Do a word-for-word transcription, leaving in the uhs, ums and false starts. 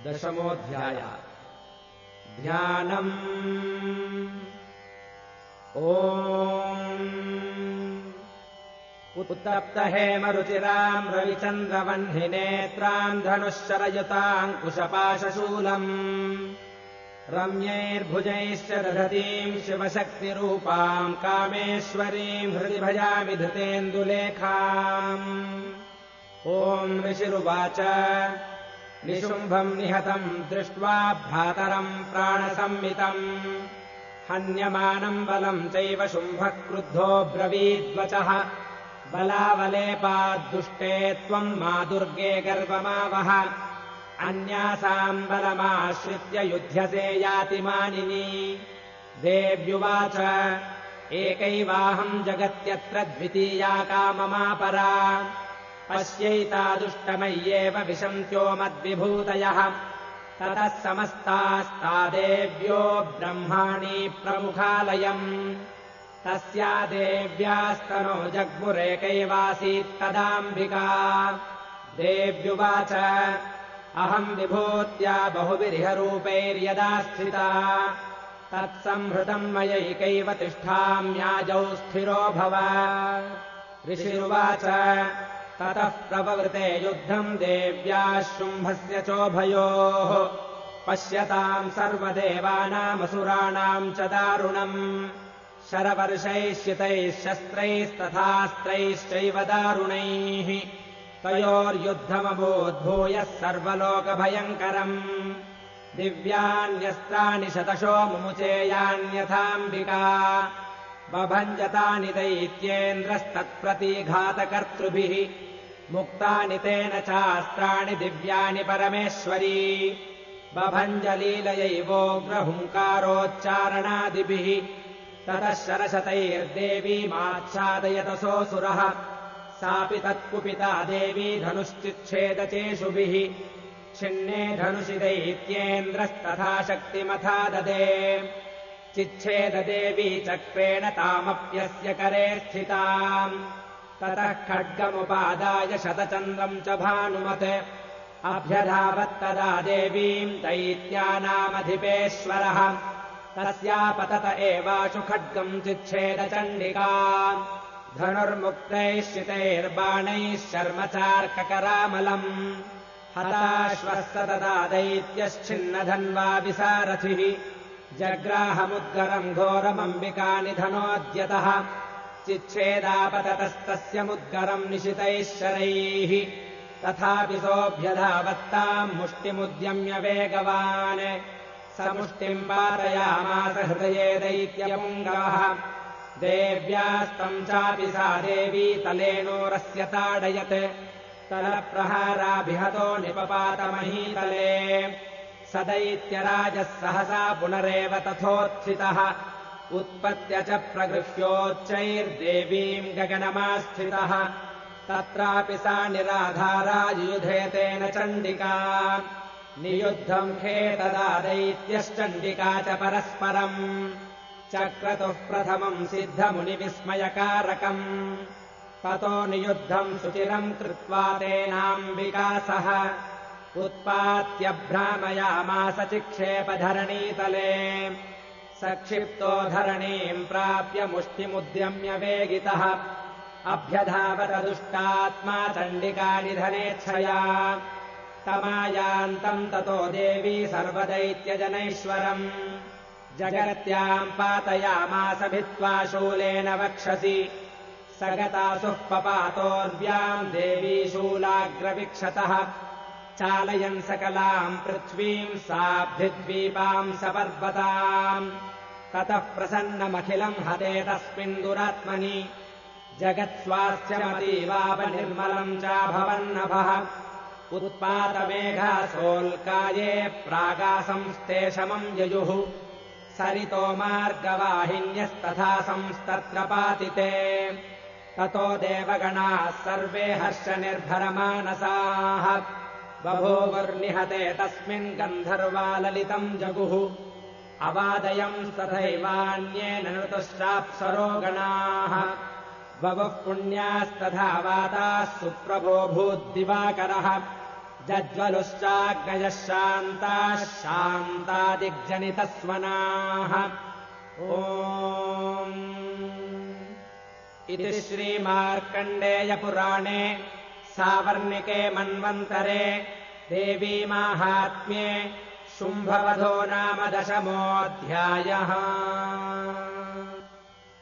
दशमोऽध्यायः। ध्यानम्। ओम् उत्तप्तहेमरुचिराम् रविचन्द्रवह्निनेत्राम् धनुःशरयुताङ्कुशपाशशूलम् रम्यैर्भुजैश्च दधतीम् शिवशक्तिरूपाम् कामेश्वरीम् हृदि भजामि धृतेन्दुलेखाम्। ओम् ऋषिरुवाच निशुम्भम् निहतम् दृष्ट्वा भ्रातरम् प्राणसंमितम् हन्यमानम् बलम् चैव शुम्भः क्रुद्धो ब्रवीद्वचः बलावलेपाद्दुष्टे त्वम् मा दुर्गे गर्वमावह अन्यासाम् बलमाश्रित्य युध्यसे यातिमानिनी। देव्युवाच एकैवाहम् जगत्यत्र द्वितीया काममापरा पश्यैतादुष्टमय्येव विशन्त्यो मद्विभूतयः। ततः समस्तास्ता देव्यो ब्रह्माणि प्रमुखालयम् तस्या देव्यास्तनो जग्मुरेकैवासीत्तदाम्बिका। देव्युवाच अहम् विभूत्या बहुविरिहरूपैर्यदा स्थिता तत्संहृतम् मयैकैव तिष्ठाम्याजौ स्थिरो भव। ऋषिरुवाच ततः प्रववृते युद्धम् देव्याः शुम्भस्य चोभयोः पश्यताम् सर्वदेवानामसुराणाम् च दारुणम् शरवर्षैः शितैः शस्त्रैस्तथास्त्रैश्चैव दारुणैः तयोर्युद्धमभूद्भूयः सर्वलोकभयङ्करम्। दिव्यान्यस्त्राणि शतशो मुमुचे यान्यथाम्बिका बभञ्जतानि दैत्येन्द्रस्तत्प्रतिघातकर्तृभिः मुक्तानि तेन चास्त्राणि दिव्यानि परमेश्वरी बभञ्जलीलयैवोग्रहुङ्कारोच्चारणादिभिः। ततः शरशतैर्देवीमाच्छादयतसोऽसुरः सापि तत्कुपिता देवी धनुश्चिच्छेदचेषुभिः छिन्ने धनुषि दैत्येन्द्रस्तथा शक्तिमथा ददे चिच्छेददेवी चक्रेण तामप्यस्य करे स्थिताम्। ततः खड्गमुपादाय शतचन्द्रम् च भानुमत् अभ्यधावत्तदा देवीम् दैत्यानामधिपेश्वरः तस्यापतत एवाशु खड्गम् चिच्छेदचण्डिका धनुर्मुक्तैः शितैर्बाणैः शर्मचार्ककरामलम् हताश्वस्त तदा दैत्यश्चिन्नधन्वा विसारथिः जग्राहमुद्गरम् घोरमम्बिकानिधनोऽद्यतः चिच्छेदापततस्तस्य मुद्गरम् निशितैः शरैः तथापि सोऽभ्यधावत्ताम् मुष्टिमुद्यम्य वेगवान् स मुष्टिम् पातयामास हृदये दैत्यपुङ्गवः। देव्यास्तम् चापि सा देवी तलेनोरस्य ताडयत् तलप्रहाराभिहतो निपपातमहीतले स दैत्यराजः सहसा पुनरेव तथोत्थितः उत्पत्य च प्रगृह्योच्चैर्देवीम् गगनमास्थितः तत्रापि सा निराधारा युयुधे तेन चण्डिका नियुद्धम् खेतदा दैत्यश्चण्डिका च परस्परम् चक्रतुः प्रथमम् सिद्धमुनिविस्मयकारकम् ततो नियुद्धम् सुचिरम् कृत्वा तेनाम्बिका सह उत्पात्य भ्रामयामास चिक्षेपधरणीतले सक्षिप्तो धरणीम् प्राप्य मुष्टिमुद्यम्य वेगितः अभ्यधावतदुष्टात्मा चण्डिकानिधनेच्छया तमायान्तम् ततो देवी सर्वदैत्यजनैश्वरम् जगत्याम् पातयामास भित्त्वा शूलेन वक्षसि सगतासुः पपातोर्व्याम् देवी शूलाग्रविक्षतः चालयन् सकलाम् पृथ्वीम् साब्धिद्वीपाम् सपर्वताम् ततः प्रसन्नमखिलम् हते तस्मिन् दुरात्मनि जगत्स्वास्थ्यमतीवापनिर्मलम् चाभवन्नभः उत्पातमेघासोल्काये प्रागासंस्ते शमम् ययुः सरितो मार्गवाहिन्यस्तथा संस्तत्र पातिते ततो देवगणाः सर्वे हर्षनिर्भरमानसाः बभूवुर्निहते तस्मिन् गन्धर्वाललितम् जगुः अवादयम् तथैवान्येन नृतुश्चाप्सरो गणाः बभुः पुण्यास्तथा वाताः सुप्रभो भूद्दिवाकरः जज्वलुश्चाग्नयः शान्ताः शान्तादिग्जनितस्वनाः ओम् इति श्रीमार्कण्डेयपुराणे सावर्णिके मन्वन्तरे देवीमाहात्म्ये शुम्भवधो नाम दशमोऽध्यायः।